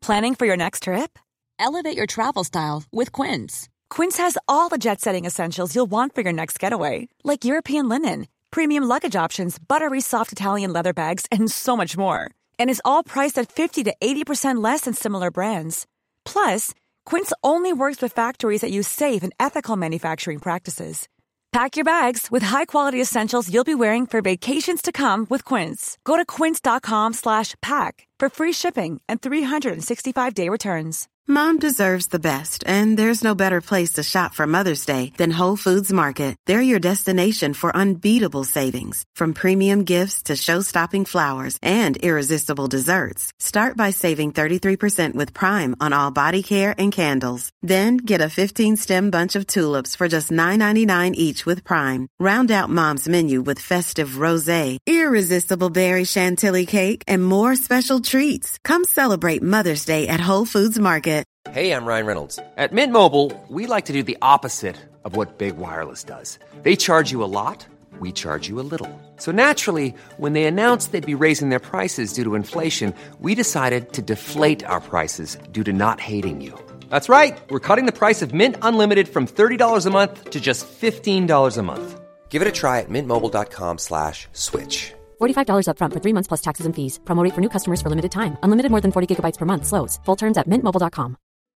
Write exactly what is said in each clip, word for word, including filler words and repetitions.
Planning for your next trip? Elevate your travel style with Quince. Quince has all the jet-setting essentials you'll want for your next getaway, like European linen, premium luggage options, buttery soft Italian leather bags, and so much more. And is all priced at fifty to eighty percent less than similar brands. Plus, Quince only works with factories that use safe and ethical manufacturing practices. Pack your bags with high-quality essentials you'll be wearing for vacations to come with Quince. Go to quince.com slash pack for free shipping and three sixty-five day returns. Mom deserves the best, and there's no better place to shop for Mother's Day than Whole Foods Market. They're your destination for unbeatable savings, from premium gifts to show-stopping flowers and irresistible desserts. Start by saving thirty-three percent with Prime on all body care and candles. Then get a fifteen-stem bunch of tulips for just nine ninety-nine each with Prime. Round out Mom's menu with festive rosé, irresistible berry chantilly cake, and more special treats. Come celebrate Mother's Day at Whole Foods Market. Hey, I'm Ryan Reynolds. At Mint Mobile, we like to do the opposite of what Big Wireless does. They charge you a lot, we charge you a little. So naturally, when they announced they'd be raising their prices due to inflation, we decided to deflate our prices due to not hating you. That's right. We're cutting the price of Mint Unlimited from thirty dollars a month to just fifteen dollars a month. Give it a try at mintmobile.com slash switch. forty-five dollars up front for three months plus taxes and fees. Promo rate for new customers for limited time. Unlimited more than forty gigabytes per month. Slows full terms at mint mobile dot com.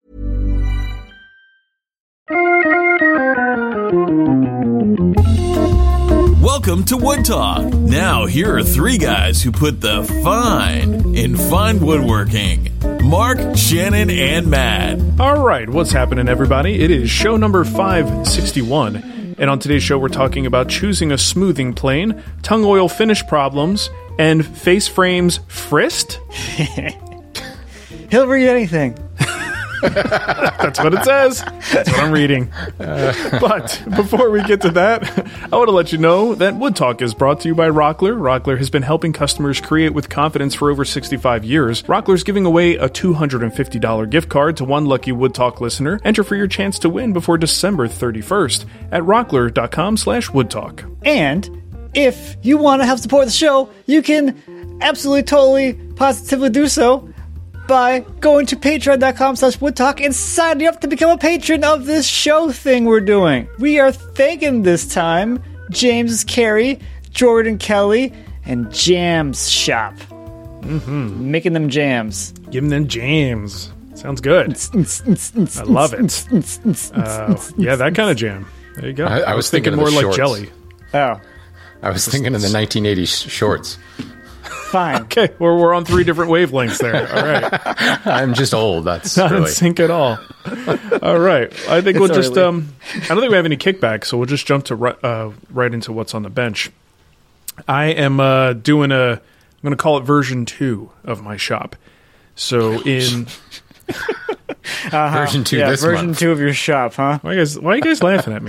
Welcome to Wood Talk. Now, here are three guys who put the fine in fine woodworking. Mark, Shannon, and Matt. All right, what's happening, everybody? It is show number five sixty-one. And on today's show, we're talking about choosing a smoothing plane, tongue oil finish problems, and face frames frisked? He'll read anything. That's what it says. That's what I'm reading. Uh, but before we get to that, I want to let you know that Wood Talk is brought to you by Rockler. Rockler has been helping customers create with confidence for over sixty-five years. Rockler's giving away a two hundred fifty dollars gift card to one lucky Wood Talk listener. Enter for your chance to win before December thirty-first at rockler.com slash woodtalk. And if you want to help support the show, you can absolutely, totally, positively do so by going to patreon.com slash woodtalk and signing up to become a patron of this show thing we're doing. We are thanking this time James Carey, Jordan Kelly, and Jams Shop. Mm-hmm. Making them jams. Giving them jams. Sounds good. I love it. Uh, yeah, that kind of jam. There you go. I, I, I was, was thinking, thinking more like shorts. jelly. Oh. I was thinking of the nineteen eighties shorts. Fine. Okay, well, we're on three different wavelengths there. All right. I'm just old. That's not really... in sync at all. All right. I think it's we'll just, early. um, I don't think we have any kickback, so we'll just jump to ri- uh, right into what's on the bench. I am uh, doing a, I'm going to call it version two of my shop. So in... uh-huh. Version two yeah, this version month. two of your shop, huh? Why are you guys, why are you guys laughing at me?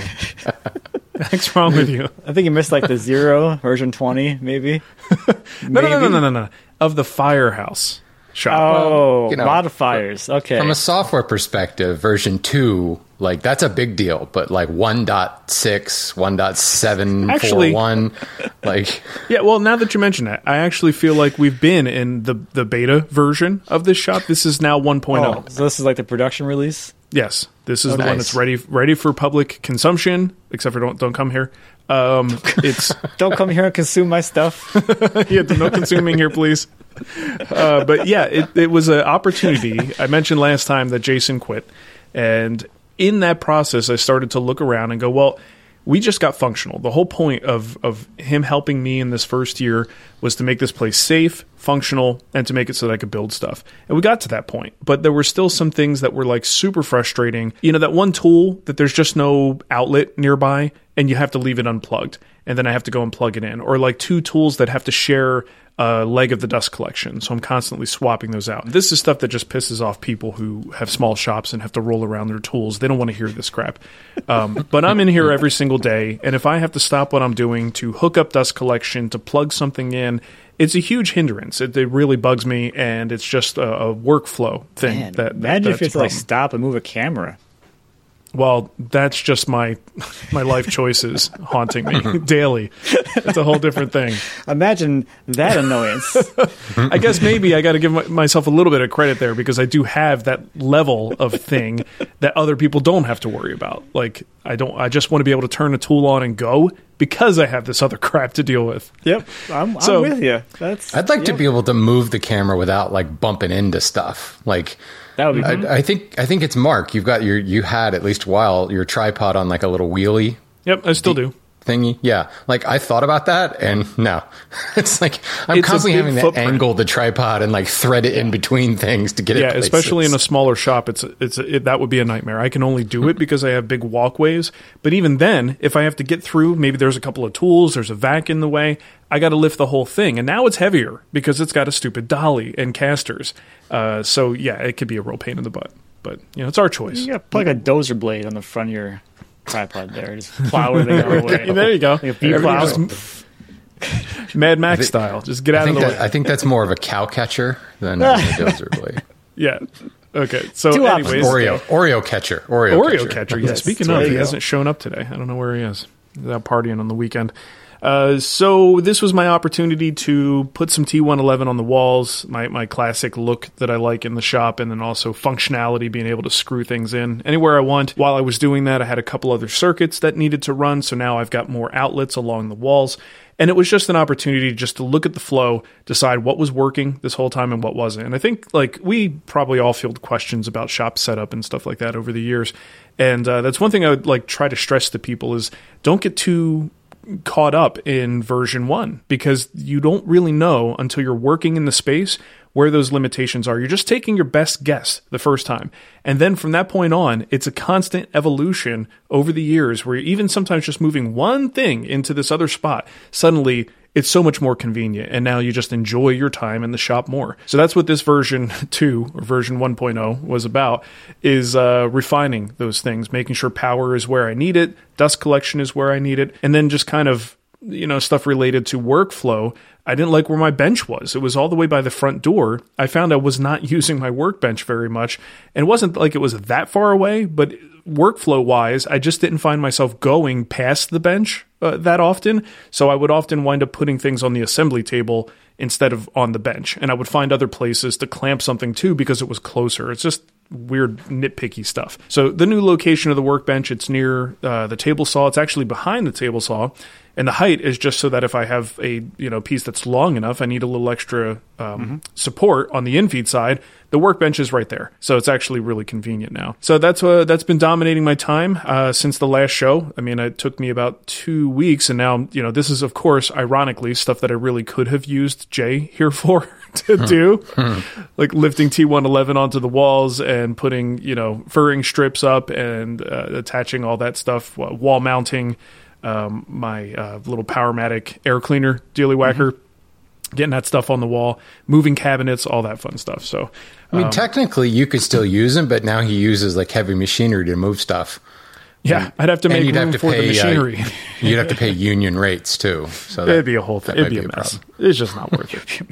What's wrong with you? I think you missed like the zero, version twenty, maybe. no, no, no, no, no, no, no. Of the Firehouse shop. Oh, Well, you know, modifiers. Okay. From a software perspective, version two, like, that's a big deal. But, like, one point six, one point seven four one, like... Yeah, well, now that you mention that, I actually feel like we've been in the, the beta version of this shop. This is now one point oh. Oh, so this is like the production release? Yes, this is Oh, the nice. one that's ready ready for public consumption, except for don't don't come here. Um, it's Don't come here and consume my stuff. yeah, no consuming here, please. Uh, but yeah, it, it was an opportunity. I mentioned last time that Jason quit, and in that process, I started to look around and go, well, we just got functional. The whole point of, of him helping me in this first year was to make this place safe, functional, and to make it so that I could build stuff. And we got to that point. But there were still some things that were like super frustrating. You know, that one tool that there's just no outlet nearby and you have to leave it unplugged. And then I have to go and plug it in. Or like two tools that have to share a leg of the dust collection. So I'm constantly swapping those out. This is stuff that just pisses off people who have small shops and have to roll around their tools. They don't want to hear this crap. Um, but I'm in here every single day. And if I have to stop what I'm doing to hook up dust collection, to plug something in, it's a huge hindrance. It, it really bugs me. And it's just a, a workflow thing. Man, that imagine that, if you had that's to like a problem. stop and move a camera. Well, that's just my my life choices haunting me daily. It's a whole different thing. Imagine that annoyance. I guess maybe I got to give my, myself a little bit of credit there because I do have that level of thing that other people don't have to worry about. Like I don't. I just want to be able to turn a tool on and go because I have this other crap to deal with. Yep, I'm, so, I'm with you. That's. I'd like yep. to be able to move the camera without like bumping into stuff. Like that would be. I, I think. I think it's Mark. You've got your. You had at least a while your tripod on like a little wheelie. Yep, I still do. Thingy, yeah. Like I thought about that, and no, it's like I'm it's constantly having footprint. to angle the tripod and like thread it in between things to get it. Yeah, places. especially in a smaller shop, it's it's it, that would be a nightmare. I can only do it because I have big walkways. But even then, if I have to get through, maybe there's a couple of tools, there's a vac in the way, I got to lift the whole thing, and now it's heavier because it's got a stupid dolly and casters. Uh, so yeah, it could be a real pain in the butt. But you know, it's our choice. You got to plug a dozer blade on the front of your tripod there, just plow everything out of the way. There you go. Like a plow. Just, Mad Max think, style. Just get out of the that, way. I think that's more of a cow catcher than a dozer blade. Yeah. Okay. So, Two anyways, Oreo, Oreo catcher, Oreo, Oreo catcher. catcher. Yeah. Speaking of, he go. hasn't shown up today. I don't know where he is. He's out partying on the weekend. Uh, so this was my opportunity to put some T one eleven on the walls, my, my classic look that I like in the shop, and then also functionality, being able to screw things in anywhere I want. While I was doing that, I had a couple other circuits that needed to run, so now I've got more outlets along the walls. And it was just an opportunity just to look at the flow, decide what was working this whole time and what wasn't. And I think like we probably all field questions about shop setup and stuff like that over the years. And uh, that's one thing I would like try to stress to people is don't get too caught up in version one because you don't really know until you're working in the space where those limitations are. You're just taking your best guess the first time. And then from that point on, it's a constant evolution over the years where even sometimes just moving one thing into this other spot, suddenly it's so much more convenient. And now you just enjoy your time in the shop more. So that's what this version two or version one point oh was about, is uh, refining those things, making sure power is where I need it, dust collection is where I need it, and then just kind of, you know, stuff related to workflow. I didn't like where my bench was. It was all the way by the front door. I found I was not using my workbench very much. And it wasn't like it was that far away, but workflow-wise, I just didn't find myself going past the bench uh, that often. So I would often wind up putting things on the assembly table instead of on the bench. And I would find other places to clamp something to because it was closer. It's just weird nitpicky stuff. So the new location of the workbench, it's near uh, the table saw. It's actually behind the table saw. And the height is just so that if I have a you know piece that's long enough, I need a little extra um, mm-hmm. support on the infeed side. The workbench is right there, so it's actually really convenient now. So that's uh, that's been dominating my time uh, since the last show. I mean, it took me about two weeks, and now you know this is, of course, ironically, stuff that I really could have used Jay here for to do, like lifting T one eleven onto the walls and putting you know furring strips up and uh, attaching all that stuff, wall mounting. Um, my uh, little Powermatic air cleaner dealy whacker, mm-hmm. getting that stuff on the wall, moving cabinets, all that fun stuff. So, I mean, um, technically you could still use him, but now he uses like heavy machinery to move stuff. Yeah, and, I'd have to make room to for pay, the machinery. Uh, you'd have to pay union rates too. So that, it'd be a whole thing. It'd be a, be a mess. Problem. It's just not worth it.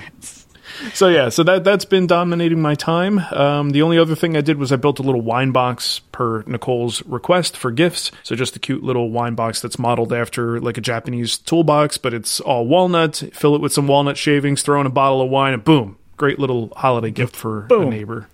So yeah, so that that's been dominating my time. Um, the only other thing I did was I built a little wine box per Nicole's request for gifts. So just a cute little wine box that's modeled after like a Japanese toolbox, but it's all walnut. Fill it with some walnut shavings, throw in a bottle of wine, and boom, great little holiday gift for boom. a neighbor.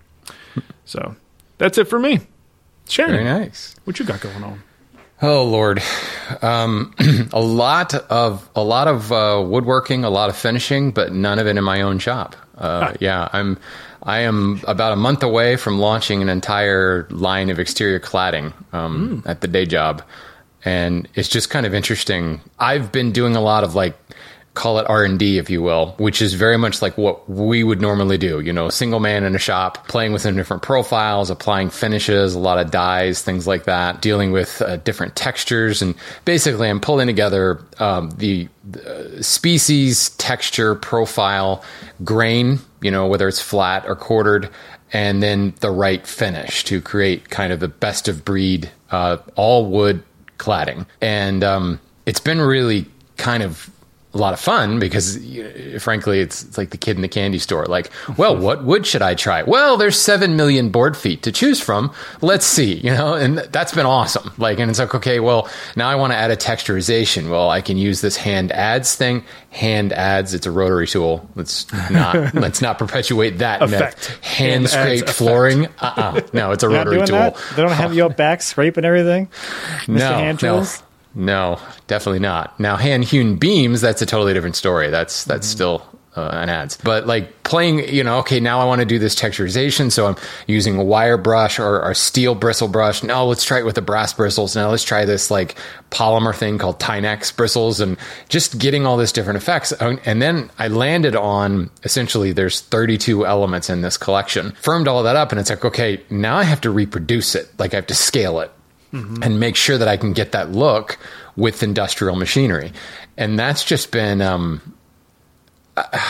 So that's it for me. Shannon, very nice. What you got going on? Oh Lord, um, a lot of a lot of uh, woodworking, a lot of finishing, but none of it in my own shop. Uh, ah. Yeah, I'm I am about a month away from launching an entire line of exterior cladding um, mm. at the day job, and it's just kind of interesting. I've been doing a lot of like, call it R and D, if you will, which is very much like what we would normally do. You know, a single man in a shop, playing with some different profiles, applying finishes, a lot of dyes, things like that, dealing with uh, different textures. And basically, I'm pulling together um, the, the species, texture, profile, grain, you know, whether it's flat or quartered, and then the right finish to create kind of the best of breed, uh, all wood cladding. And um, it's been really kind of a lot of fun because, you know, frankly, it's, it's like the kid in the candy store. Like, well, what wood should I try? Well, there's seven million board feet to choose from. Let's see, you know, and that's been awesome. Like, and it's like, okay, well, now I want to add a texturization. Well, I can use this hand adds thing. Hand adds, it's a rotary tool. Let's not, let's not perpetuate that. Effect. Hand, Hand scraped adds flooring. Uh-uh. No, it's a You're not rotary doing tool. that? They don't have your back scrape and everything? Mister No, Hand no. tools? No, definitely not. Now, hand-hewn beams, that's a totally different story. That's that's mm-hmm. still uh, an adds. But like playing, you know, okay, now I want to do this texturization, so I'm using a wire brush or a steel bristle brush. No, let's try it with the brass bristles. Now let's try this like polymer thing called Tynex bristles, and just getting all this different effects. And then I landed on, essentially, there's thirty-two elements in this collection. Firmed all that up, and it's like, okay, now I have to reproduce it. Like I have to scale it. Mm-hmm. And make sure that I can get that look with industrial machinery. And that's just been um, uh,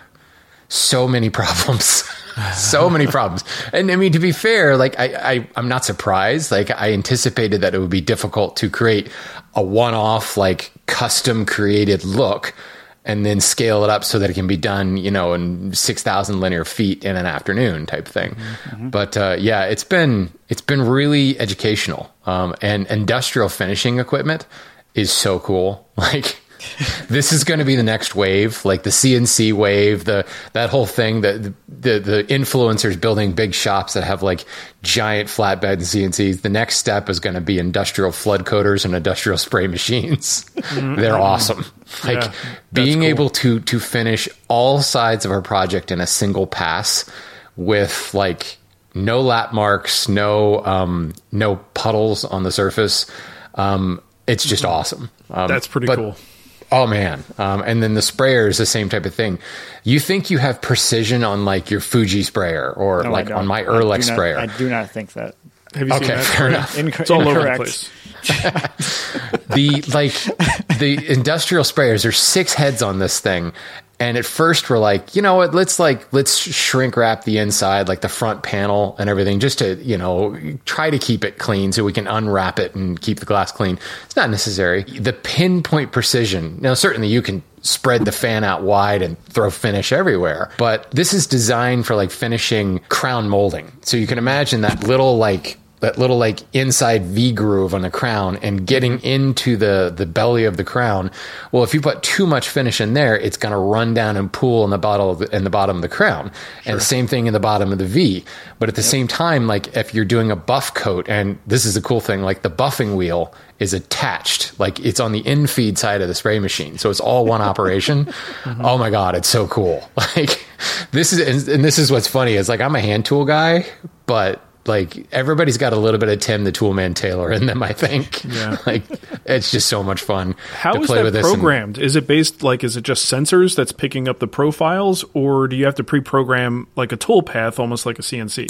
so many problems. so many problems. And I mean, to be fair, like I, I, I'm not surprised. Like I anticipated that it would be difficult to create a one-off, like custom created look and then scale it up so that it can be done, you know, in six thousand linear feet in an afternoon type thing. Mm-hmm. But uh, yeah, it's been it's been really educational. Um, and industrial finishing equipment is so cool. Like this is going to be the next wave, like the C N C wave, the that whole thing. The the the influencers building big shops that have like giant flatbed and C N Cs. The next step is going to be industrial flood coaters and industrial spray machines. Mm-hmm. They're awesome. Like yeah, being cool. able to to finish all sides of our project in a single pass with like no lap marks, no um, no puddles on the surface. Um, it's just mm-hmm. awesome. Um, That's pretty but, cool. Oh man. Um, and then the sprayer is the same type of thing. You think you have precision on like your Fuji sprayer or no, like on my Erlex not, sprayer. I do not think that. Have you okay, seen that? fair enough. Inc- it's all incorrect. over the place. the like the industrial sprayers, there's six heads on this thing. And at first we're like, you know what, let's like, let's shrink wrap the inside, like the front panel and everything, just to, you know, try to keep it clean so we can unwrap it and keep the glass clean. It's not necessary. The pinpoint precision. Now, certainly you can spread the fan out wide and throw finish everywhere, but this is designed for like finishing crown molding. So you can imagine that little like, that little like inside V groove on the crown and getting into the, the belly of the crown. Well, if you put too much finish in there, it's going to run down and pool in the bottom of the, in the bottom of the crown. Sure. And the same thing in the bottom of the V. But at the yep. same time, like if you're doing a buff coat, and this is a cool thing, like the buffing wheel is attached, like it's on the in-feed side of the spray machine. So it's all one operation. Mm-hmm. Oh my God, it's so cool. Like this is, and this is what's funny is like, I'm a hand tool guy, but like everybody's got a little bit of Tim the Toolman Taylor in them, I think. Yeah. Like it's just so much fun. How to is play that with this programmed? And, is it based like is it just sensors that's picking up the profiles, or do you have to pre-program like a tool path, almost like a C N C?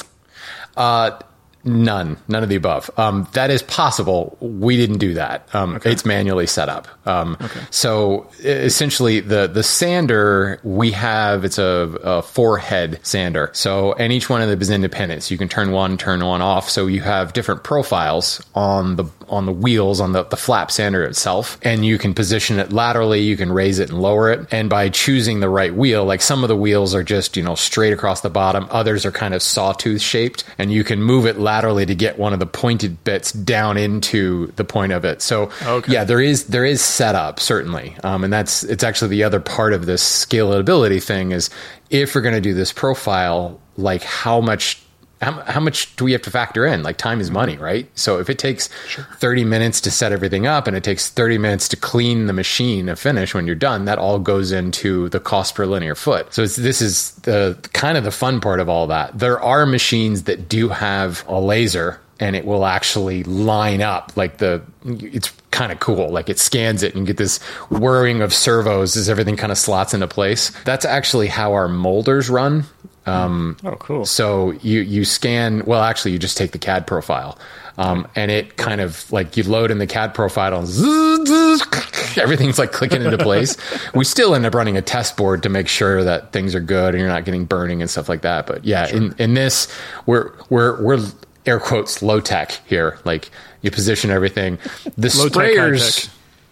Uh, none, none of the above. Um, that is possible. We didn't do that. Um, okay. It's manually set up. Um, okay. So essentially the, the sander we have, it's a, a four head sander. So, and each one of them is independent. So you can turn one, turn one off. So you have different profiles on the, on the wheels, on the, the flap sander itself. And you can position it laterally. You can raise it and lower it. And by choosing the right wheel, like some of the wheels are just, you know, straight across the bottom. Others are kind of sawtooth shaped, and you can move it laterally to get one of the pointed bits down into the point of it. So okay. yeah, there is there is setup certainly, um, and that's it's actually the other part of this scalability thing is if we're going to do this profile, like how much how, how much do we have to factor in? Like time is money, right? So if it takes sure. thirty minutes to set everything up and it takes thirty minutes to clean the machine and finish when you're done, that all goes into the cost per linear foot. So it's, this is the kind of the fun part of all that. There are machines that do have a laser and it will actually line up like the, it's kind of cool. Like it scans it and you get this whirring of servos as everything kind of slots into place. That's actually how our molders run. Um, oh, cool. So you, you scan, well, actually you just take the C A D profile, um, and it kind of like you load in the C A D profile and zzz, zzz, everything's like clicking into place. We still end up running a test board to make sure that things are good and you're not getting burning and stuff like that. But yeah, sure. in, in this, we're, we're, we're air quotes low tech here. Like you position everything. The low sprayers.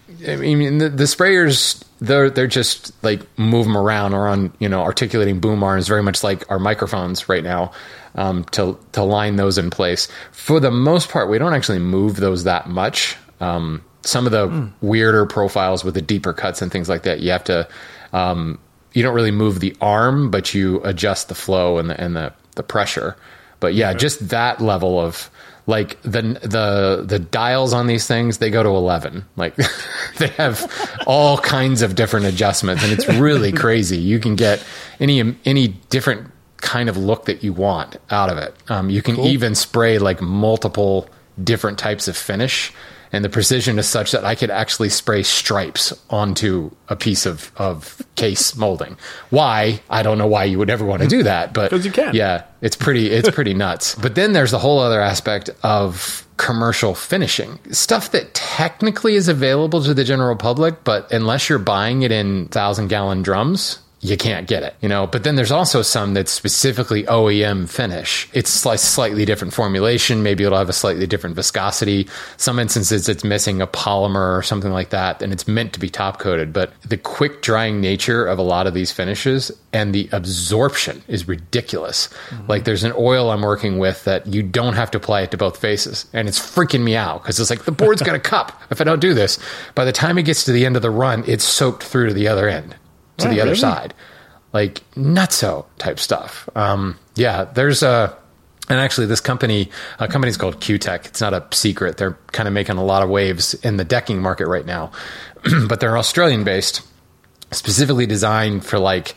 I mean, the, the sprayers, they're they're just like move them around or on, you know, articulating boom arms, very much like our microphones right now, um, to to line those in place. For the most part, we don't actually move those that much. Um, some of the mm. weirder profiles with the deeper cuts and things like that, you have to, um, you don't really move the arm, but you adjust the flow and the and the, the pressure. But yeah, okay. just that level of. Like the the the dials on these things, they go to eleven. Like they have all kinds of different adjustments, and it's really crazy. You can get any any different kind of look that you want out of it. Um, you can cool. even spray like multiple different types of finish, and the precision is such that I could actually spray stripes onto a piece of, of case molding. Why? I don't know why you would ever want to do that, but because you can. Yeah, it's pretty, it's pretty nuts. But then there's the whole other aspect of commercial finishing, stuff that technically is available to the general public, but unless you're buying it in thousand gallon drums, you can't get it, you know. But then there's also some that's specifically O E M finish. It's like slightly different formulation. Maybe it'll have a slightly different viscosity. Some instances it's missing a polymer or something like that, and it's meant to be top coated. But the quick drying nature of a lot of these finishes and the absorption is ridiculous. Mm-hmm. Like there's an oil I'm working with that you don't have to apply it to both faces, and it's freaking me out because it's like the board's got a cup. If I don't do this, by the time it gets to the end of the run, it's soaked through to the other end. To oh, the other really? side, like nutso type stuff. Um, yeah, there's a, and actually this company, a company's called Q-Tech. It's not a secret. They're kind of making a lot of waves in the decking market right now, but they're Australian based, specifically designed for like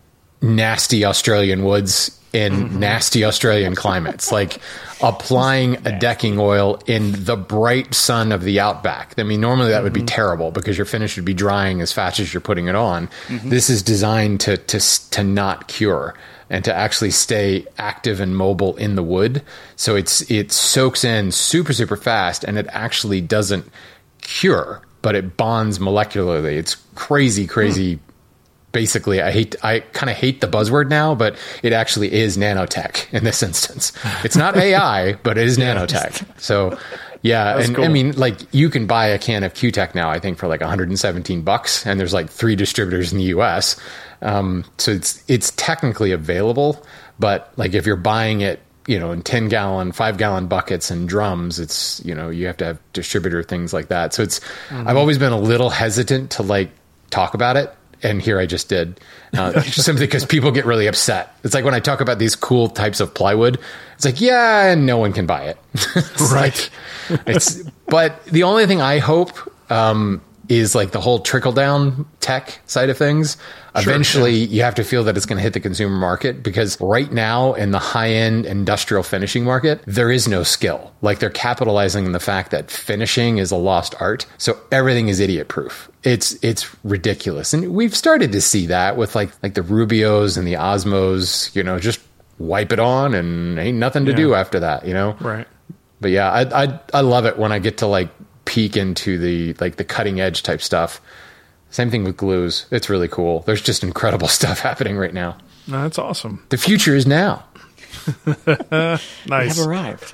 nasty Australian woods in mm-hmm. nasty Australian climates, like applying a decking oil in the bright sun of the outback. I mean, normally that mm-hmm. would be terrible because your finish would be drying as fast as you're putting it on. Mm-hmm. This is designed to, to, to not cure and to actually stay active and mobile in the wood. So it's, it soaks in super, super fast, and it actually doesn't cure, but it bonds molecularly. It's crazy, crazy. Mm. Basically, I hate, I kind of hate the buzzword now, but it actually is nanotech in this instance. It's not A I, but it is nanotech. So, yeah. That's and cool. I mean, like you can buy a can of Q-Tech now, I think for like one hundred seventeen bucks, and there's like three distributors in the U S. Um, so it's, it's technically available, but like if you're buying it, you know, in ten gallon, five gallon buckets and drums, it's, you know, you have to have distributor things like that. So it's, mm-hmm. I've always been a little hesitant to like talk about it. And here I just did, uh, simply because people get really upset. It's like when I talk about these cool types of plywood, it's like, yeah, and no one can buy it. It's right. Like, it's, but the only thing I hope um, is like the whole trickle down tech side of things. Sure, Eventually, yeah. you have to feel that it's going to hit the consumer market, because right now in the high end industrial finishing market, there is no skill. Like they're capitalizing on the fact that finishing is a lost art. So everything is idiot proof. It's, it's ridiculous. And we've started to see that with like, like the Rubios and the Osmos, you know, just wipe it on and ain't nothing to yeah. do after that, you know? Right. But yeah, I, I, I love it when I get to like peek into the, like the cutting edge type stuff. Same thing with glues. It's really cool. There's just incredible stuff happening right now. No, that's awesome. The future is now. Nice. We have arrived.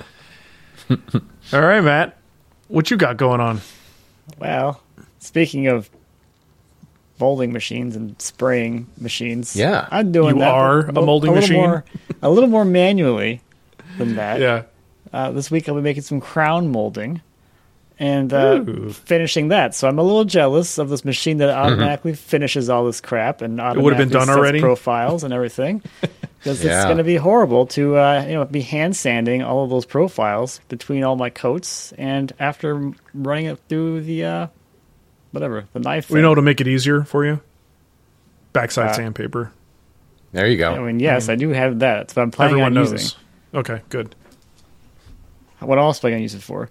All right, Matt. What you got going on? Well, speaking of molding machines and spraying machines, yeah, I'm doing you that. You are a, a molding a machine? More, a little more manually than that. Yeah. Uh, this week I'll be making some crown molding and uh, finishing that. So I'm a little jealous of this machine that automatically mm-hmm. finishes all this crap and automatically it would have been done sets already? profiles and everything. Because yeah. it's going to be horrible to uh, you know be hand sanding all of those profiles between all my coats, and after running it through the uh, whatever the knife. We know to make it easier for you. Backside uh, sandpaper. There you go. I mean, yes, I do have that. That's what I'm planning Everyone on knows. using. Okay, good. What else am I going to use it for?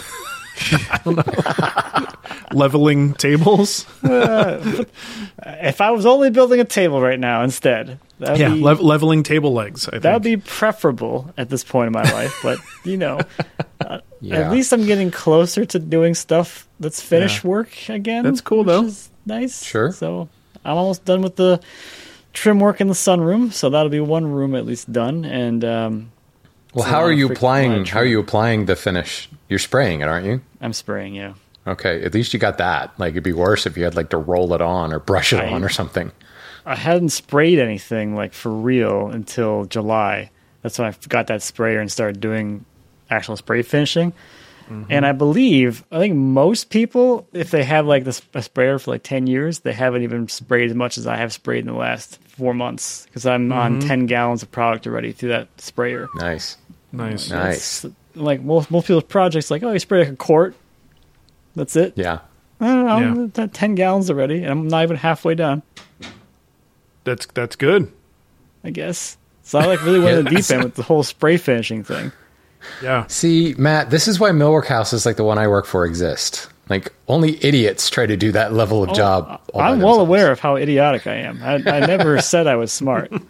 I don't know. Leveling tables? uh, if I was only building a table right now instead. Yeah, be, le- leveling table legs, I think. That would be preferable at this point in my life. But, you know, uh, yeah. at least I'm getting closer to doing stuff that's finish yeah. work again. That's cool, though. Which is nice. Sure. So I'm almost done with the trim work in the sunroom. So that'll be one room at least done. And um, well, how are you applying? How are you applying the finish? You're spraying it, aren't you? I'm spraying, yeah. Okay, at least you got that. Like, it'd be worse if you had like to roll it on or brush it I, on or something. I hadn't sprayed anything like for real until July. That's when I got that sprayer and started doing actual spray finishing. Mm-hmm. And I believe, I think most people, if they have like this a sprayer for like ten years, they haven't even sprayed as much as I have sprayed in the last four months because I'm mm-hmm. on ten gallons of product already through that sprayer. Nice. Nice. Nice. It's, like most, most people's projects, like, oh, you spray like a quart. That's it. Yeah. I don't know. Yeah. I'm ten gallons already, and I'm not even halfway done. That's that's good. I guess. So I like really went in the deep end with the whole spray finishing thing. Yeah. See, Matt, this is why millwork houses like the one I work for exist. Like, only idiots try to do that level of oh, job. All I'm well aware of how idiotic I am. I, I never said I was smart. But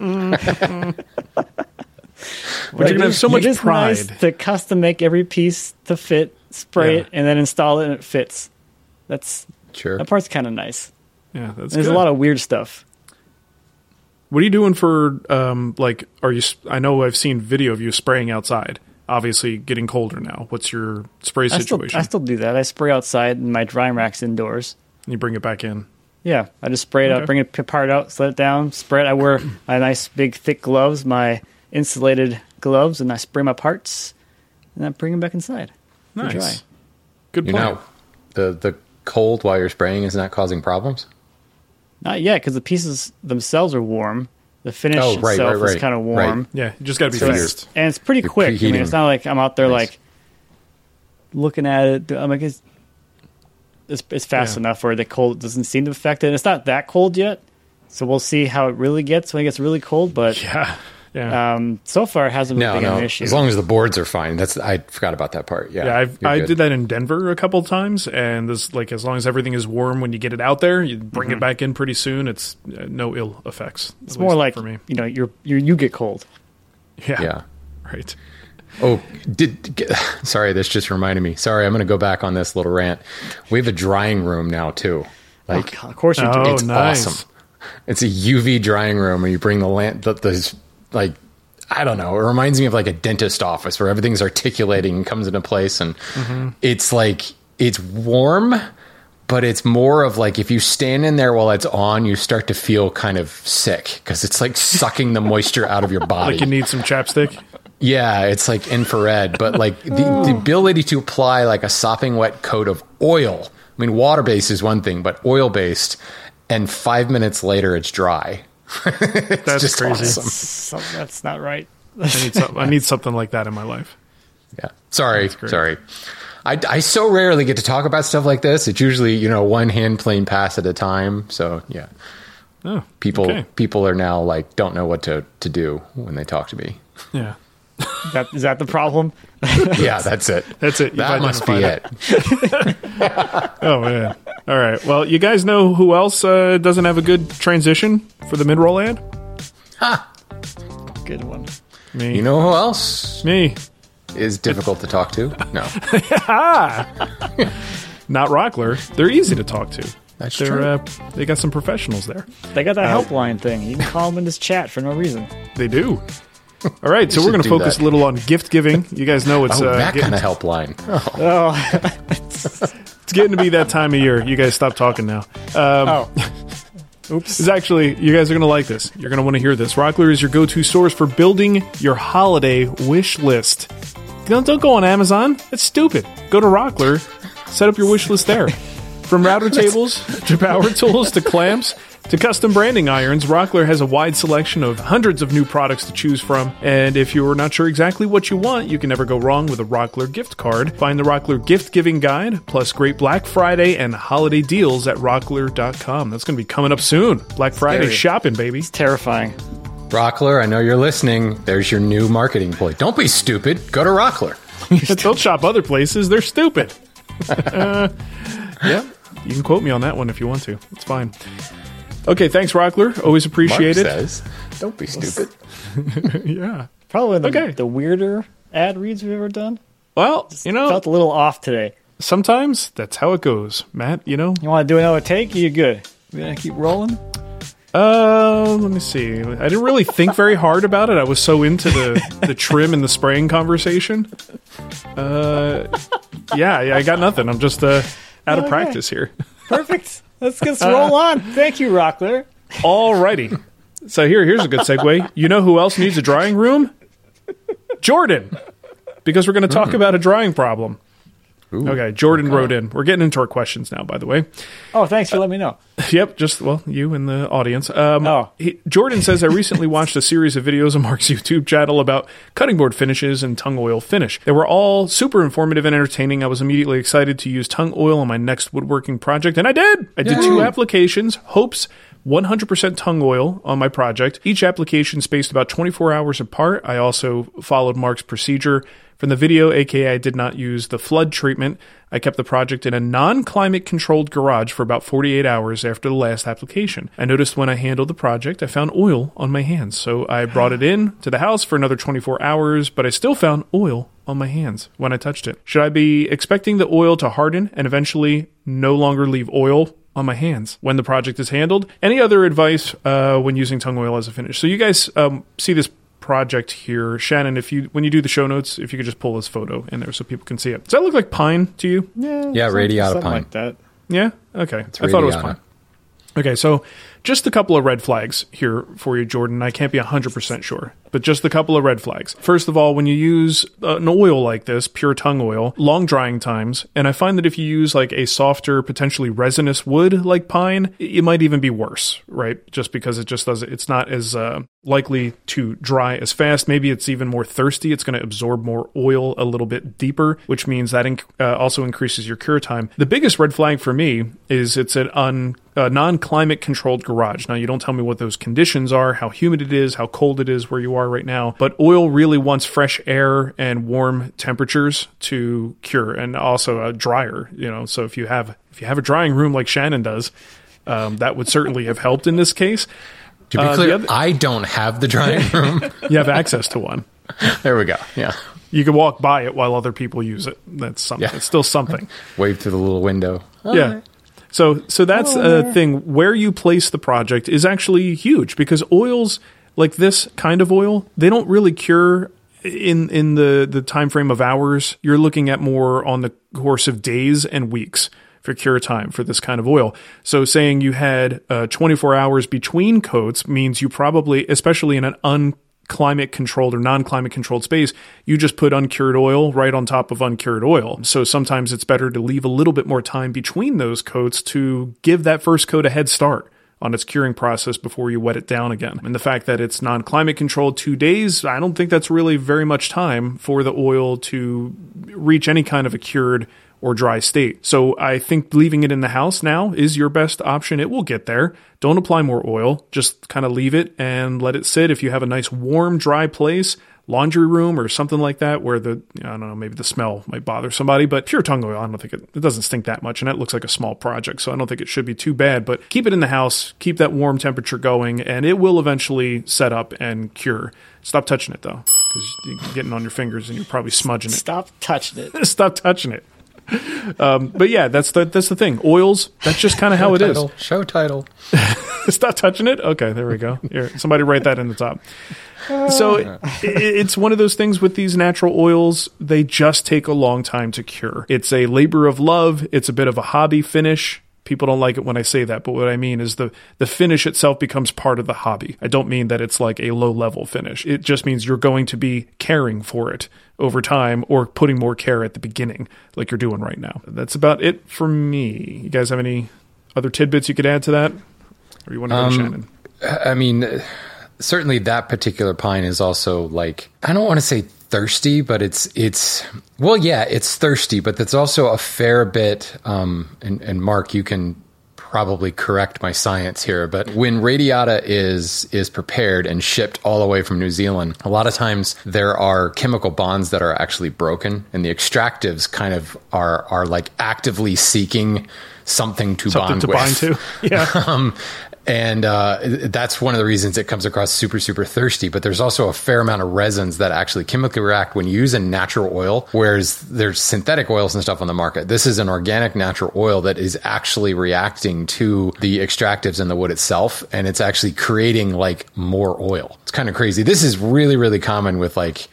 you're going to have so much it is pride. Nice to custom make every piece to fit, spray Yeah. it, and then install it and it fits. That's Sure. That part's kind of nice. Yeah, that's There's good. a lot of weird stuff. What are you doing for, um, like, are you, I know I've seen video of you spraying outside. Obviously getting colder now. What's your spray I still, situation? I still do that. I spray outside and my drying rack's indoors. You bring it back in. Yeah, I just spray it Okay. out, bring it apart out, set it down, spray it. I wear my nice big thick gloves, my insulated gloves, and I spray my parts, and I bring them back inside. to dry. Nice. Good You point. know, the, the cold while you're spraying is not causing problems? Not yet, because the pieces themselves are warm. The finish Oh, right, itself right, right. is kind of warm. Right. Yeah, you just got to be So fast. it's, and it's pretty You're quick. I mean, preheating. it's not like I'm out there Nice. like looking at it. I'm like, it's it's, it's fast Yeah. enough where the cold doesn't seem to affect it. It's not that cold yet, so we'll see how it really gets when it gets really cold. But Yeah. Yeah. um, so far, it hasn't No, been no. an issue. As long as the boards are fine. That's I forgot about that part. Yeah, yeah, I've, you're I good. did that in Denver a couple of times, and this like as long as everything is warm when you get it out there, you bring Mm-hmm. it back in pretty soon. It's uh, no ill effects. it's at more least like for me. you know, you're, you're you get cold. Yeah. Yeah. Right. Oh, did get, sorry, this just reminded me. Sorry, I'm going to go back on this little rant. We have a drying room now too. Like, Oh, God, of course you do. Oh, it's nice. awesome. It's a U V drying room where you bring the lamp, the, the like, I don't know. It reminds me of like a dentist office where everything's articulating and comes into place, and Mm-hmm. it's like it's warm, but it's more of like if you stand in there while it's on, you start to feel kind of sick because it's like sucking the moisture out of your body. Like you need some chapstick. Yeah, it's like infrared, but like the, the ability to apply like a sopping wet coat of oil. I mean, water-based is one thing, but oil-based, and five minutes later it's dry. It's That's just crazy. awesome. So that's not right. I need, some, I need something like that in my life. Yeah. Sorry, great. sorry. I, I so rarely get to talk about stuff like this. It's usually, you know, one hand plane pass at a time. So yeah, Oh, people okay. people are now like don't know what to, to do when they talk to me. Yeah. That, is that the problem? Yeah, that's it. That's it. You've That must be identified it. Oh, man. All right. Well, you guys know who else uh, doesn't have a good transition for the mid-roll ad? Good one. Me. You know who else Me. is difficult to talk to? No. Not Rockler. They're easy to talk to. That's They're, true. Uh, they got some professionals there. They got that helpline thing. You can call them in this chat for no reason. They do. All right, so we're should going to do focus that. a little on gift giving. You guys know it's Oh, uh, that getting, kind of helpline. Oh, Oh, it's getting to be that time of year. You guys stop talking now. Um, oh. Oops. It's actually, you guys are going to like this. You're going to want to hear this. Rockler is your go-to source for building your holiday wish list. Don't, don't go on Amazon. That's stupid. Go to Rockler. Set up your wish list there. From router tables to power tools to clamps to custom branding irons, Rockler has a wide selection of hundreds of new products to choose from. And if you're not sure exactly what you want, you can never go wrong with a Rockler gift card. Find the Rockler gift giving guide, plus great Black Friday and holiday deals at rockler dot com. That's going to be coming up soon. Black Friday Scary. shopping, baby. Terrifying. Rockler, I know you're listening. There's your new marketing ploy. Don't be stupid. Go to Rockler. Don't shop other places. They're stupid. uh, yeah, you can quote me on that one if you want to. It's fine. Okay, thanks, Rockler. Always appreciate Mark it. says, don't be stupid. Yeah. Probably the, Okay. the weirder ad reads we've ever done. Well, you know, Felt a little off today. sometimes that's how it goes. Matt, you know? You want to do another take? You good? We gonna keep rolling? Uh, let me see. I didn't really think very hard about it. I was so into the, the trim and the spraying conversation. Uh, yeah, yeah, I got nothing. I'm just, uh, out of Okay. practice here. Perfect. Let's let's roll on. Thank you, Rockler. Alrighty. So here, here's a good segue. You know who else needs a drying room? Jordan. Because we're going to talk mm. about a drying problem. Ooh, okay, Jordan okay. wrote in. We're getting into our questions now, by the way. Oh, thanks for uh, letting me know. Yep, just, well, you and the audience. Um, oh. He, Jordan says, I recently watched a series of videos on Mark's YouTube channel about cutting board finishes and tung oil finish. They were all super informative and entertaining. I was immediately excited to use tung oil on my next woodworking project, and I did! I did Yay. two applications, Hopes one hundred percent tung oil on my project. Each application spaced about twenty-four hours apart. I also followed Mark's procedure from the video, aka I did not use the flood treatment. I kept the project in a non-climate controlled garage for about forty-eight hours after the last application. I noticed when I handled the project, I found oil on my hands. So I brought it in to the house for another twenty-four hours, but I still found oil on my hands when I touched it. Should I be expecting the oil to harden and eventually no longer leave oil on my hands when the project is handled? Any other advice uh, when using tung oil as a finish? So you guys um, see this project here. Shannon, if you when you do the show notes, if you could just pull this photo in there so people can see it. Does that look like pine to you? Yeah, yeah, radiata pine. Like that. Yeah? Okay. It's I thought it was pine. Okay, so just a couple of red flags here for you, Jordan. I can't be one hundred percent sure, but just a couple of red flags. First of all, when you use uh, an oil like this, pure tung oil, long drying times, and I find that if you use like a softer, potentially resinous wood like pine, it might even be worse, right? Just because it just does it's not as uh, likely to dry as fast. Maybe it's even more thirsty. It's going to absorb more oil a little bit deeper, which means that inc- uh, also increases your cure time. The biggest red flag for me is it's an un A non-climate controlled garage. Now, you don't tell me what those conditions are, how humid it is, how cold it is where you are right now, but oil really wants fresh air and warm temperatures to cure, and also a drier, you know, so if you have if you have a drying room like Shannon does, um, that would certainly have helped in this case. To be uh, clear, other- I don't have the drying room. You have access to one. There we go, yeah. You can walk by it while other people use it. That's something. Yeah. It's still something. Wave through the little window. All yeah. Right. So so that's oh, a thing. Where you place the project is actually huge, because oils like this kind of oil, they don't really cure in in the, the time frame of hours. You're looking at more on the course of days and weeks for cure time for this kind of oil. So saying you had uh, twenty-four hours between coats means you probably, especially in an un climate controlled or non-climate controlled space, you just put uncured oil right on top of uncured oil. So sometimes it's better to leave a little bit more time between those coats to give that first coat a head start on its curing process before you wet it down again. And the fact that it's non-climate controlled two days, I don't think that's really very much time for the oil to reach any kind of a cured or dry state. So I think leaving it in the house now is your best option. It will get there. Don't apply more oil. Just kind of leave it and let it sit. If you have a nice warm, dry place, laundry room or something like that, where the, I don't know, maybe the smell might bother somebody, but pure tung oil, I don't think it, it doesn't stink that much, and that looks like a small project, so I don't think it should be too bad, but keep it in the house, keep that warm temperature going, and it will eventually set up and cure. Stop touching it, though, because you're getting on your fingers and you're probably smudging it. Stop touching it. Stop touching it. Um, but yeah, that's the that's the thing. Oils, that's just kind of how it title. is. Show title. Stop touching it? Okay, there we go. Here, somebody write that in the top. So it, it's one of those things with these natural oils, they just take a long time to cure. It's a labor of love. It's a bit of a hobby finish. People don't like it when I say that, but what I mean is the, the finish itself becomes part of the hobby. I don't mean that it's like a low-level finish. It just means you're going to be caring for it over time, or putting more care at the beginning, like you're doing right now. That's about it for me. You guys have any other tidbits you could add to that? Or you want to go um, to Shannon? I mean, certainly that particular pine is also like, I don't want to say thirsty, but it's, it's, well, yeah, it's thirsty, but that's also a fair bit, um, and, and Mark, you can probably correct my science here, but when radiata is, is prepared and shipped all the way from New Zealand, a lot of times there are chemical bonds that are actually broken, and the extractives kind of are, are like actively seeking something to something bond to with. bind to. Yeah. um, And uh, that's one of the reasons it comes across super, super thirsty. But there's also a fair amount of resins that actually chemically react when you use a natural oil, whereas there's synthetic oils and stuff on the market. This is an organic natural oil that is actually reacting to the extractives in the wood itself, and it's actually creating like more oil. It's kind of crazy. This is really, really common with like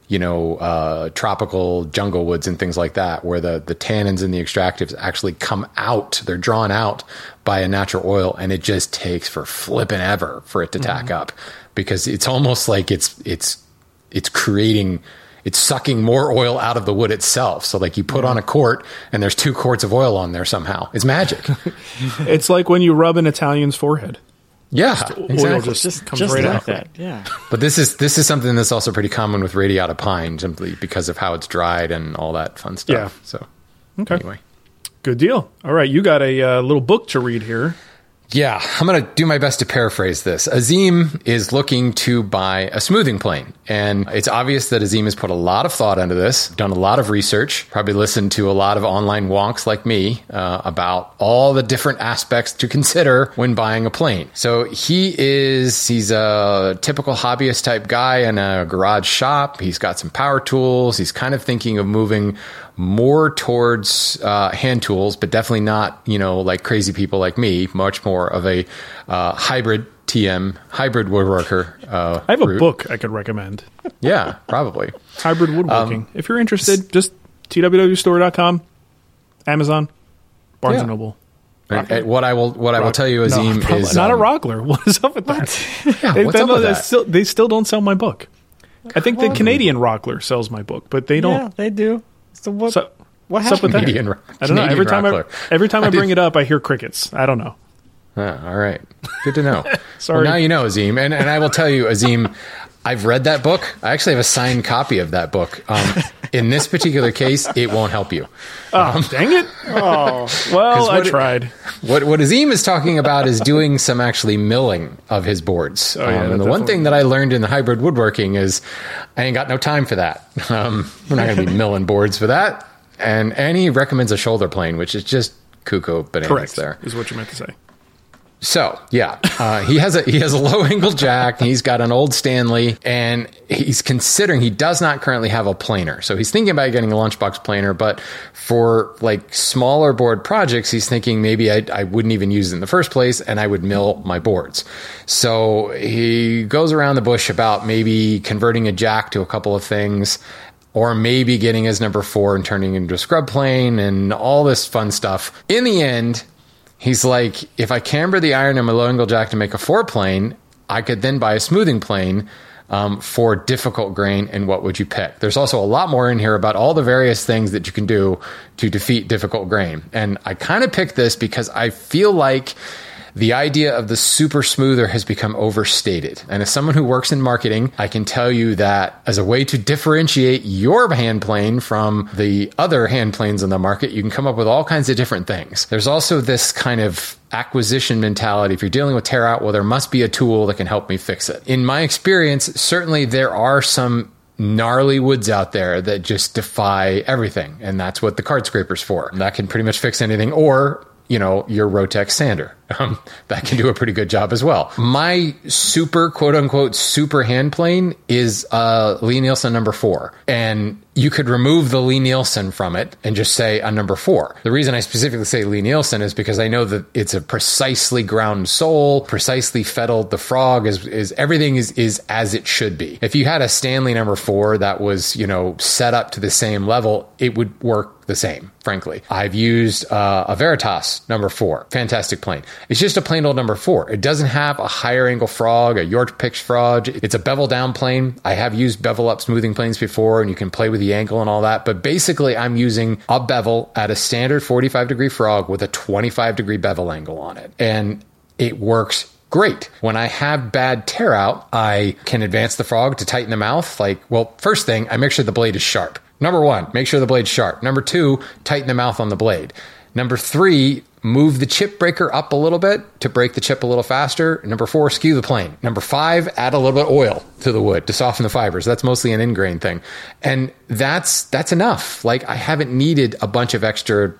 you know, uh, tropical jungle woods and things like that, where the, the tannins and the extractives actually come out. They're drawn out by a natural oil, and it just takes for flipping ever for it to tack mm-hmm. up, because it's almost like it's it's it's creating, it's sucking more oil out of the wood itself. So like you put on a quart and there's two quarts of oil on there somehow. It's magic. It's like when you rub an Italian's forehead. Yeah, just exactly. Oil just, just comes just right like out. that. Yeah. But this is this is something that's also pretty common with radiata pine, simply because of how it's dried and all that fun stuff. Yeah. So okay. Anyway, good deal. All right, you got a uh, little book to read here. Yeah, I'm going to do my best to paraphrase this. Azim is looking to buy a smoothing plane, and it's obvious that Azim has put a lot of thought into this, done a lot of research, probably listened to a lot of online wonks like me uh, about all the different aspects to consider when buying a plane. So he is, he's a typical hobbyist type guy in a garage shop. He's got some power tools. He's kind of thinking of moving more towards uh, hand tools, but definitely not, you know, like crazy people like me, much more of a uh, hybrid T M, hybrid woodworker. Uh, I have a route. book I could recommend. Yeah, probably. Hybrid woodworking. Um, if you're interested, just T W W store dot com, Amazon, Barnes Yeah. and Noble. And, and what I will what I will tell you, Azim, no, is not um, a Rockler. What is up with that? Yeah, they, what's they, up with they that? Still, they still don't sell my book. I think the Canadian Rockler sells my book, but they don't. Yeah, they do. So what? So, what what's up with happened? that? Canadian, I don't know. Every time I Rockler. every time I, I bring did- it up, I hear crickets. I don't know. Ah, all right. Good to know. Sorry. Well, now you know, Azim. And, and I will tell you, Azim, I've read that book. I actually have a signed copy of that book. Um, in this particular case, it won't help you. Oh, dang it. Oh, Well, I what it- tried. What what Azim is talking about is doing some actually milling of his boards. Oh, yeah, um, that and the one definitely- thing that I learned in the hybrid woodworking is I ain't got no time for that. Um, we're not going to be milling boards for that. And, and he recommends a shoulder plane, which is just cuckoo bananas Correct. there. Is what you meant to say. So yeah, uh, he has a he has a low angle jack. He's got an old Stanley, and he's considering. He does not currently have a planer, so he's thinking about getting a lunchbox planer. But for like smaller board projects, he's thinking maybe I, I wouldn't even use it in the first place, and I would mill my boards. So he goes around the bush about maybe converting a jack to a couple of things, or maybe getting his number four and turning it into a scrub plane and all this fun stuff. In the end, he's like, if I camber the iron in my low angle jack to make a four plane, I could then buy a smoothing plane um, for difficult grain. And what would you pick? There's also a lot more in here about all the various things that you can do to defeat difficult grain. And I kind of picked this because I feel like the idea of the super smoother has become overstated. And as someone who works in marketing, I can tell you that as a way to differentiate your hand plane from the other hand planes in the market, you can come up with all kinds of different things. There's also this kind of acquisition mentality. If you're dealing with tear out, well, there must be a tool that can help me fix it. In my experience, certainly there are some gnarly woods out there that just defy everything. And that's what the card scraper's for. That can pretty much fix anything. Or, you know, your Rotex sander. Um, that can do a pretty good job as well. My super, quote unquote, super hand plane is uh, Lee Nielsen number four. And you could remove the Lee Nielsen from it and just say a number four. The reason I specifically say Lee Nielsen is because I know that it's a precisely ground sole, precisely fettled. The frog is, is everything is, is as it should be. If you had a Stanley number four that was, you know, set up to the same level, it would work the same, frankly. I've used uh, a Veritas number four. Fantastic plane. It's just a plain old number four. It doesn't have a higher angle frog, a York pitch frog. It's a bevel down plane. I have used bevel up smoothing planes before, and you can play with the angle and all that. But basically, I'm using a bevel at a standard forty-five degree frog with a twenty-five degree bevel angle on it. And it works great. When I have bad tear out, I can advance the frog to tighten the mouth. Like, well, first thing, I make sure the blade is sharp. Number one, make sure the blade's sharp. Number two, tighten the mouth on the blade. Number three, move the chip breaker up a little bit to break the chip a little faster. Number four, skew the plane. Number five, add a little bit of oil to the wood to soften the fibers. That's mostly an ingrain thing. And that's that's enough. Like, I haven't needed a bunch of extra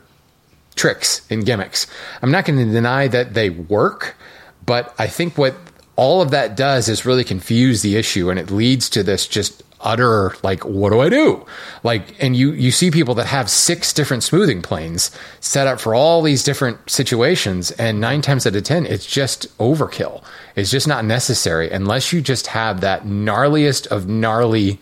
tricks and gimmicks. I'm not going to deny that they work, but I think what all of that does is really confuse the issue, and it leads to this just utter, like, what do I do? Like, and you, you see people that have six different smoothing planes set up for all these different situations. And nine times out of ten, it's just overkill. It's just not necessary unless you just have that gnarliest of gnarly,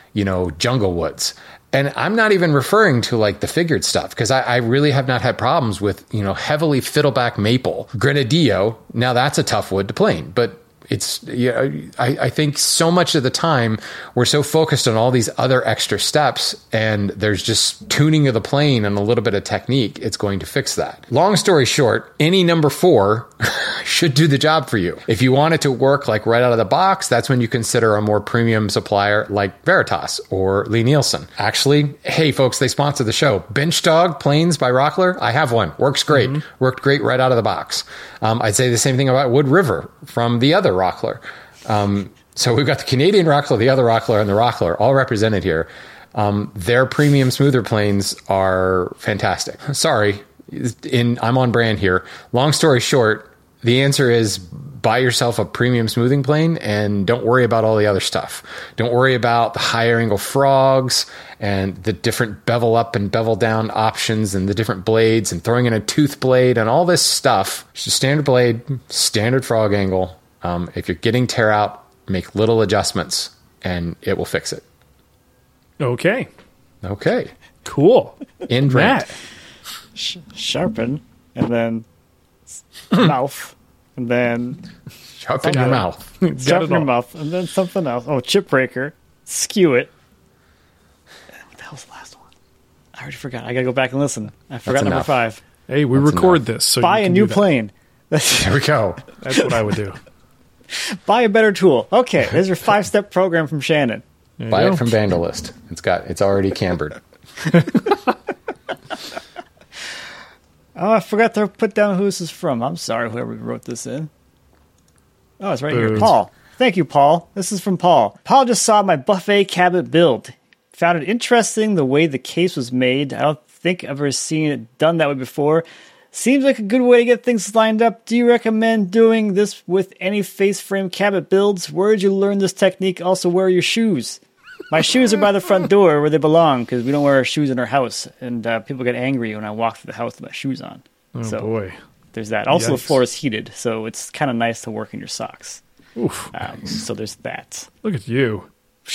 you know, jungle woods. And I'm not even referring to like the figured stuff, because I, I really have not had problems with, you know, heavily fiddleback maple. Granadillo, now that's a tough wood to plane, but it's, you know, I, I think so much of the time we're so focused on all these other extra steps, and there's just tuning of the plane and a little bit of technique. It's going to fix that. Long story short, any number four should do the job for you. If you want it to work like right out of the box, that's when you consider a more premium supplier like Veritas or Lee Nielsen. Actually, hey folks, they sponsor the show. Bench Dog Planes by Rockler. I have one. Works great. Mm-hmm. Worked great right out of the box. Um, I'd say the same thing about Wood River from the other Rockler. Um, so we've got the Canadian Rockler, the other Rockler, and the Rockler all represented here. Um, their premium smoother planes are fantastic. Sorry, in I'm on brand here. Long story short, the answer is buy yourself a premium smoothing plane and don't worry about all the other stuff. Don't worry about the higher angle frogs and the different bevel up and bevel down options and the different blades and throwing in a tooth blade and all this stuff. It's a standard blade, standard frog angle. Um, if you're getting tear out, make little adjustments and it will fix it. Okay. Okay. Cool. In brand. Sh- sharpen and then mouth and then sharpen your mouth. Sharpen your mouth and then something else. Oh, chip breaker. Skew it. What the hell's the last one? I already forgot. I gotta go back and listen. I forgot That's number enough. five. Hey, we That's record enough. this. So Buy you a can new do that. plane. There we go. That's what I would do. Buy a better tool. Okay, there's your five-step program from Shannon. Buy it from Vandalist. It's got it's already cambered. Oh, I forgot to put down who this is from. I'm sorry, whoever wrote this in. Oh, it's right here. Boo. Paul. Thank you, Paul. This is from Paul. Paul just saw my buffet cabinet build. Found it interesting the way the case was made. I don't think I've ever seen it done that way before. Seems like a good way to get things lined up. Do you recommend doing this with any face frame cabinet builds? Where did you learn this technique? Also, where are your shoes? My shoes are by the front door where they belong because we don't wear our shoes in our house. And uh, people get angry when I walk through the house with my shoes on. Oh, so boy. There's that. Also, Yikes. the floor is heated, so it's kind of nice to work in your socks. Oof. Um, so there's that. Look at you.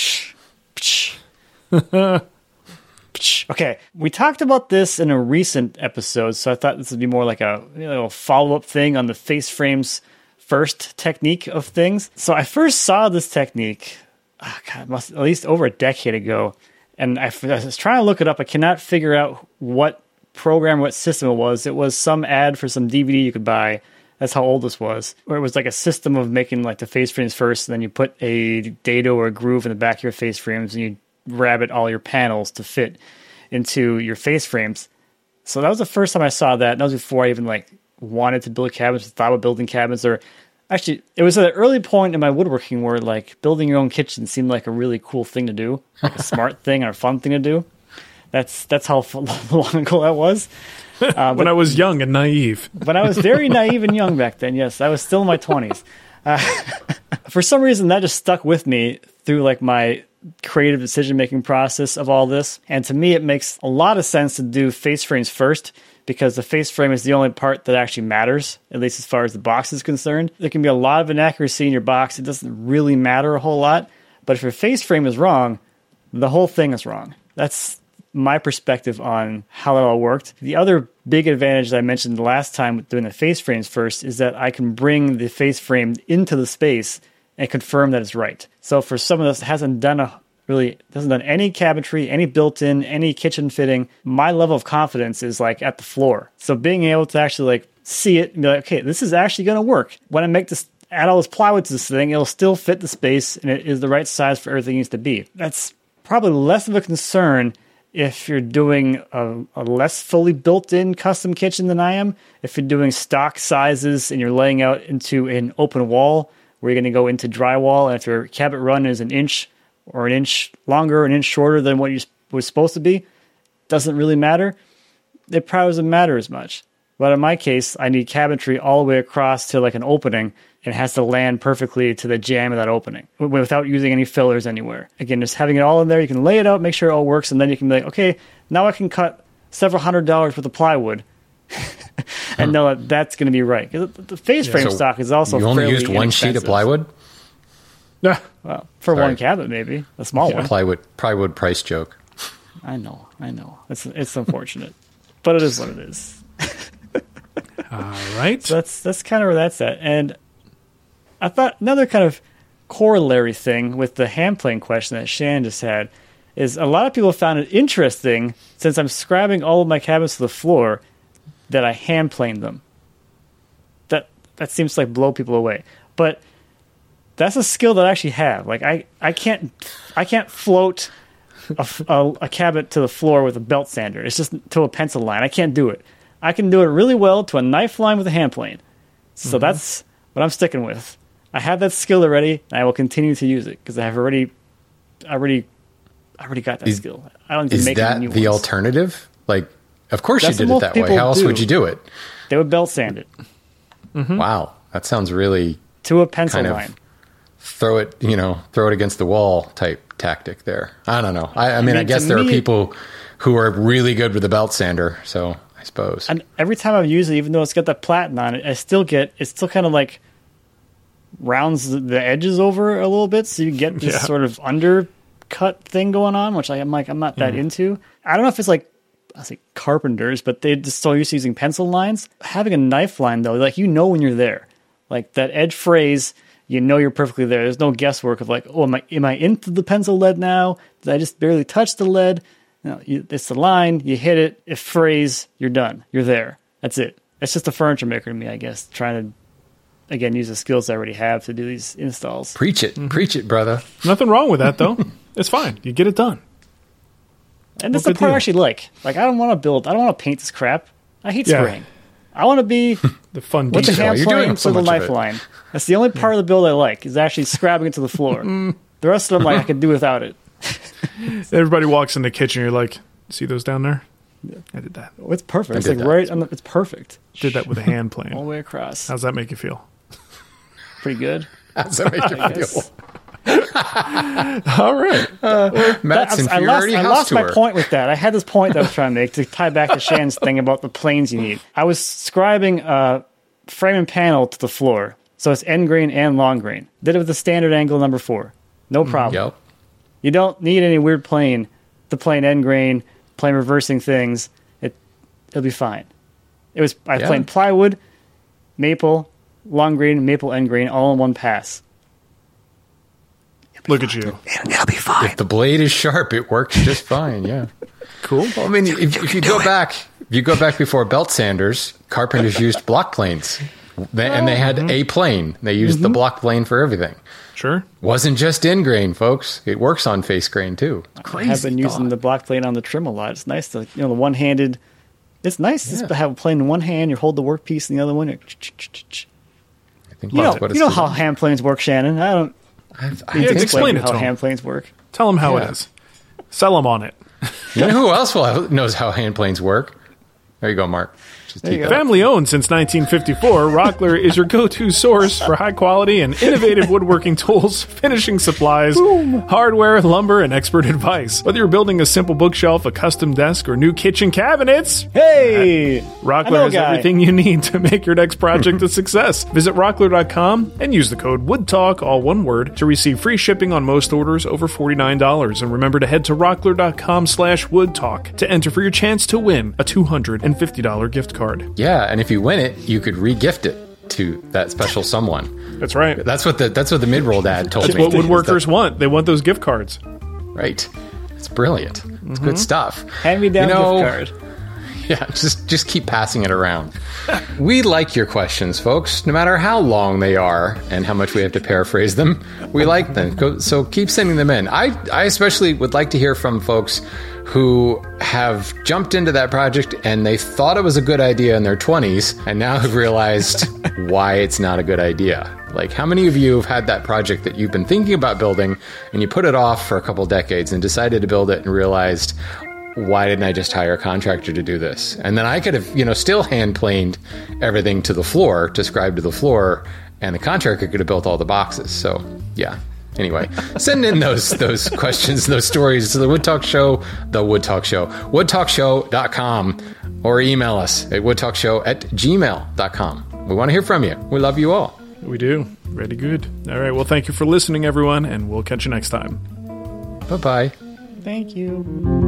Okay, we talked about this in a recent episode, so I thought this would be more like a, you know, follow-up thing on the face frames first technique of things. So I first saw this technique, oh God, must, at least over a decade ago, and I, I was trying to look it up. I cannot figure out what program, what system it was. It was some ad for some D V D you could buy. That's how old this was. Where it was like a system of making like the face frames first, and then you put a dado or a groove in the back of your face frames, and you rabbit all your panels to fit into your face frames. So that was the first time I saw that. And that was before I even like wanted to build cabinets, thought about building cabinets, or actually it was at an early point in my woodworking where like building your own kitchen seemed like a really cool thing to do, like a smart thing or a fun thing to do. That's that's how long ago that was. Uh, when I was young and naive. When I was very naive and young back then, yes, I was still in my twenties. Uh, for some reason, that just stuck with me through like my creative decision-making process of all this. And to me, it makes a lot of sense to do face frames first because the face frame is the only part that actually matters, at least as far as the box is concerned. There can be a lot of inaccuracy in your box. It doesn't really matter a whole lot. But if your face frame is wrong, the whole thing is wrong. That's my perspective on how it all worked. The other big advantage that I mentioned the last time with doing the face frames first is that I can bring the face frame into the space and confirm that it's right. So for someone that hasn't done a really hasn't done any cabinetry, any built-in, any kitchen fitting, my level of confidence is like at the floor. So being able to actually like see it and be like, okay, this is actually going to work. When I make this, add all this plywood to this thing, it'll still fit the space and it is the right size for everything it needs to be. That's probably less of a concern if you're doing a, a less fully built-in custom kitchen than I am. If you're doing stock sizes and you're laying out into an open wall where you're going to go into drywall, and if your cabinet run is an inch or an inch longer, an inch shorter than what you was supposed to be, doesn't really matter. It probably doesn't matter as much. But in my case, I need cabinetry all the way across to like an opening, and it has to land perfectly to the jamb of that opening without using any fillers anywhere. Again, just having it all in there, you can lay it out, make sure it all works, and then you can be like, okay, now I can cut several hundred dollars worth of plywood and know that that's going to be right. Because the face frame So stock is also you only fairly used one sheet of inexpensive. plywood? Well, for Sorry. one cabinet, maybe a small one. Plywood, plywood price joke. I know, I know. It's it's unfortunate, but it is what it is. All right. So that's that's kind of where that's at. And I thought another kind of corollary thing with the hand plane question that Shannon just had is a lot of people found it interesting, since I'm scribing all of my cabinets to the floor, that I hand plane them. That that seems to like blow people away, but that's a skill that I actually have. Like I, I can't I can't float a, a, a cabinet to the floor with a belt sander. It's just to a pencil line. I can't do it. I can do it really well to a knife line with a hand plane. So mm-hmm. that's what I'm sticking with. I have that skill already, and I will continue to use it because I have already, already, I already got that is, skill. I don't need to is make that any new the ones. alternative? Like, of course That's you did it that way. How else do. would you do it? They would belt sand it. Mm-hmm. Wow, that sounds really to a pencil kind line. Of throw it, you know, throw it against the wall type tactic there. I don't know. I, I, mean, I mean, I guess there me, are people who are really good with the belt sander. So I suppose. And every time I use it, even though it's got that platen on it, I still get it. Still kind of like rounds the edges over a little bit, so you get this yeah. sort of undercut thing going on, which I, I'm like, I'm not that mm. into. I don't know if it's like I say carpenters, but they just so used to using pencil lines. Having a knife line though, like you know when you're there, like that edge phrase, you know you're perfectly there. There's no guesswork of like, oh, am I am I into the pencil lead now? Did I just barely touch the lead? No, you, it's the line. You hit it. If phrase, you're done. You're there. That's it. It's just a furniture maker to me, I guess. Trying to again use the skills I already have to do these installs. Preach it, mm-hmm. preach it, brother. Nothing wrong with that though. It's fine. You get it done. And that's the part deal. I actually like. Like, I don't want to build. I don't want to paint this crap. I hate yeah. spraying. I want to be the fun with detail. the hand plane so for the knife line. That's the only part of the build I like, is actually scrabbing it to the floor. The rest of them, like, I could do without it. Everybody walks in the kitchen. You're like, see those down there? Yeah. I did that. Oh, it's perfect. It's like that. right on the, it's perfect. Did that with a hand plane. All the way across. How's that make you feel? Pretty good. How's that make you feel? All right. Uh, Matt's that, I, I lost, I lost my point with that. I had this point that I was trying to make to tie back to Shannon's thing about the planes you need. I was scribing a frame and panel to the floor, so it's end grain and long grain. Did it with the standard angle number four. No problem. Yep. You don't need any weird plane to plane end grain, plane reversing things. It, it'll be fine. It was I yeah. planed plywood, maple, long grain, maple end grain, all in one pass. Look at you. It'll, it'll be fine. If the blade is sharp, it works just fine. Yeah. Cool. Well, I mean, if, if you go back, if you go back before belt sanders, carpenters used block planes, they, and they had mm-hmm. a plane. They used mm-hmm. the block plane for everything. Sure. Wasn't just end grain, folks. It works on face grain too. It's crazy. I have been using thought. the block plane on the trim a lot. It's nice to, you know, the one handed. It's nice yeah. just to have a plane in one hand. You hold the workpiece in the other one. I think you know, what you know how hand planes work, Shannon. I don't. I've, I yeah, explain it how to hand him. planes work. Tell them how yeah. it is. Sell them on it. You know who else will have, knows how hand planes work? There you go, Mark. Just you go. Family owned since nineteen fifty-four, Rockler is your go-to source for high quality and innovative woodworking tools, finishing supplies, Boom. hardware, lumber, and expert advice. Whether you're building a simple bookshelf, a custom desk, or new kitchen cabinets, hey, Rockler has guy. everything you need to make your next project a success. Visit rockler dot com and use the code WoodTalk, all one word, to receive free shipping on most orders over forty-nine dollars. And remember to head to rockler dot com slash woodtalk to enter for your chance to win a two hundred fifty dollars gift card. Yeah, and if you win it, you could re-gift it to that special someone. That's right. That's what the that's what the mid-roll dad told that's me. That's what woodworkers that, want. They want those gift cards. Right. It's brilliant. It's mm-hmm. good stuff. Hand me down you know, gift card. Yeah, just just keep passing it around. We like your questions, folks, no matter how long they are and how much we have to paraphrase them. We like them. Go, so keep sending them in. I, I especially would like to hear from folks who have jumped into that project and they thought it was a good idea in their twenties and now have realized why it's not a good idea. Like, how many of you have had that project that you've been thinking about building and you put it off for a couple decades and decided to build it and realized, why didn't I just hire a contractor to do this? And then I could have, you know, still hand planed everything to the floor, to scribe to the floor, and the contractor could have built all the boxes. So, yeah. Anyway, send in those those questions, those stories to the Wood Talk Show, the Wood Talk Show, wood talk show dot com, or email us at wood talk show at gmail dot com. We want to hear from you. We love you all. We do. Very good. All right. Well, thank you for listening, everyone, and we'll catch you next time. Bye-bye. Thank you.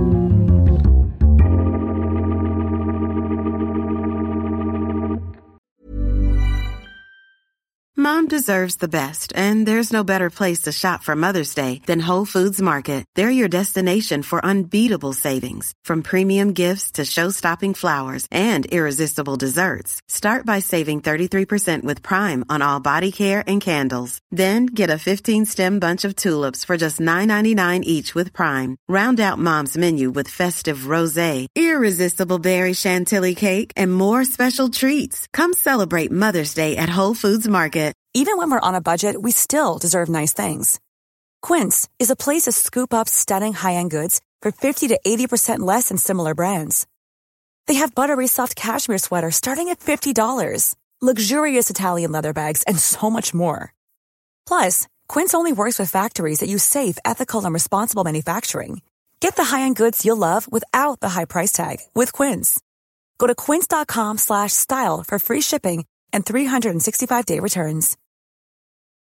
Mom deserves the best, and there's no better place to shop for Mother's Day than Whole Foods Market. They're your destination for unbeatable savings, from premium gifts to show-stopping flowers and irresistible desserts. Start by saving thirty-three percent with Prime on all body care and candles. Then get a fifteen-stem bunch of tulips for just nine ninety-nine each with Prime. Round out Mom's menu with festive rosé, irresistible berry chantilly cake, and more special treats. Come celebrate Mother's Day at Whole Foods Market. Even when we're on a budget, we still deserve nice things. Quince is a place to scoop up stunning high-end goods for fifty to eighty percent less than similar brands. They have buttery soft cashmere sweaters starting at fifty dollars, luxurious Italian leather bags, and so much more. Plus, Quince only works with factories that use safe, ethical, and responsible manufacturing. Get the high-end goods you'll love without the high price tag with Quince. Go to quince.com slash style for free shipping and three sixty-five day returns.